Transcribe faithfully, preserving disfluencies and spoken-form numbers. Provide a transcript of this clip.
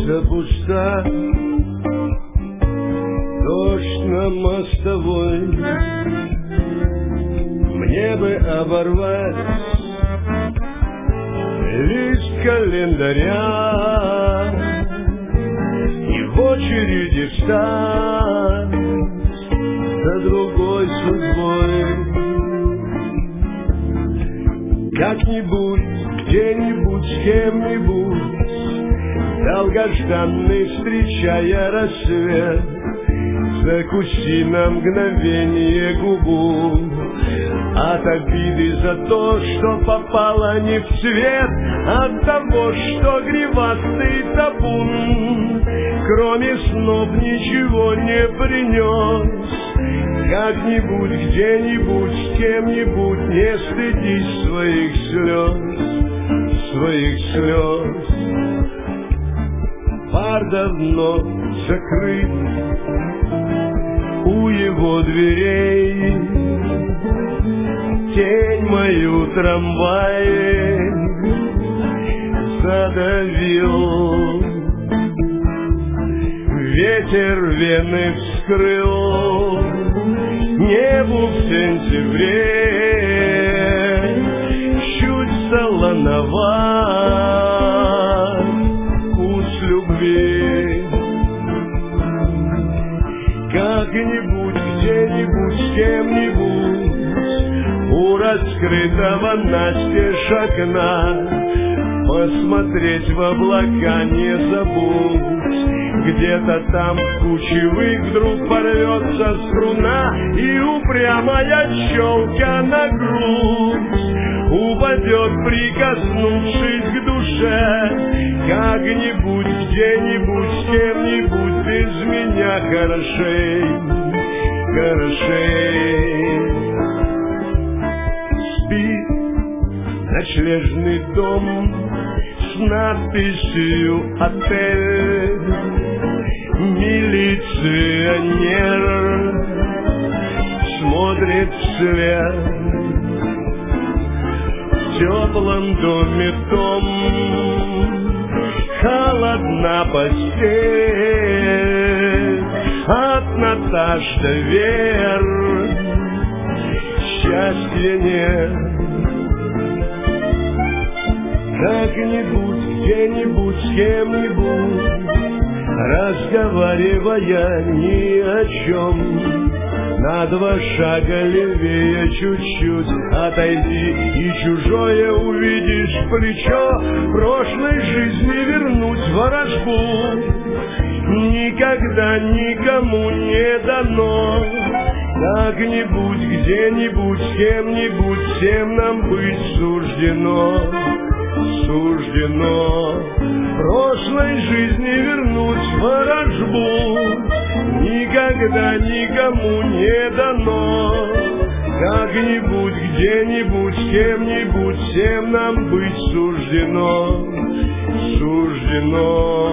улица пуста, дождь на мостовой. Мне бы оборвать лист календаря и в очереди встать за другой судьбой. Как-нибудь, где-нибудь, с кем-нибудь, долгожданный, встречая рассвет, закуси на мгновение губу от обиды за то, что попало не в цвет, от того, что гривастый табун кроме снов ничего не принес. Как-нибудь, где-нибудь, с кем-нибудь, не стыдись своих слез, своих слез. Бар давно закрыт у его дверей, тень мою трамвае задавил, ветер вены вскрыл, небу в сентябре чуть солоноват вкус любви. Как-нибудь, где-нибудь, с кем-нибудь у раскрытого настежь окна посмотреть в облака не забудь. Где-то там кучевых вдруг порвется струна, и упрямая челка на грудь упадет, прикоснувшись к душе. Как-нибудь, где-нибудь, с кем-нибудь без меня хорошей, хорошей. Спит ночлежный дом с надписью «Отель». Милиционер смотрит вслед. В теплом доме том холодна постель. От Наташ до Вер счастья нет. Как-нибудь, где-нибудь, с кем-нибудь, разговаривая ни о чем, на два шага левее чуть-чуть отойди, и чужое увидишь плечо. Прошлой жизни вернуть ворожбу никогда никому не дано. Как-нибудь, где-нибудь, с кем-нибудь, всем нам быть суждено, суждено. Прошлой жизни вернуть ворожбу никогда никому не дано. Как-нибудь, где-нибудь, с кем-нибудь, всем нам быть суждено, суждено.